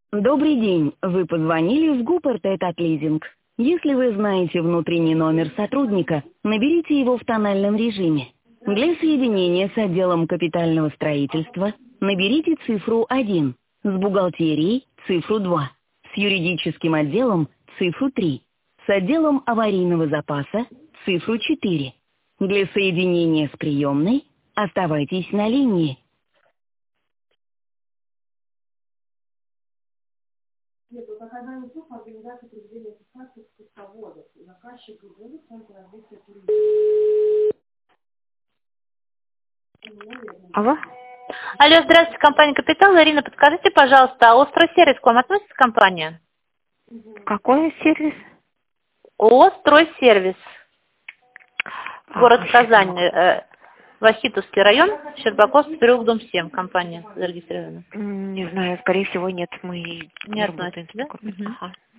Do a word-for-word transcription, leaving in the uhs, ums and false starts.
Добрый день. Вы позвонили в Гупертет от Лизинг. Если вы знаете внутренний номер сотрудника, наберите его в тональном режиме. Для соединения с отделом капитального строительства наберите цифру один, с бухгалтерией цифру два, с юридическим отделом цифру три, с отделом аварийного запаса цифру четыре. Для соединения с приемной оставайтесь на линии. Алло? Алло, здравствуйте, компания «Капитал». Ирина, подскажите, пожалуйста, а «Остройсервис» к вам относится компания? Какой сервис? «Остройсервис». А, Город щас Казань, могу. э, Вахитовский район, Щербаковский переулок, дом семь, компания зарегистрирована. М, Не знаю, скорее всего, нет. Мы Не не работаем относится, с да? такой. Мгм. Ага.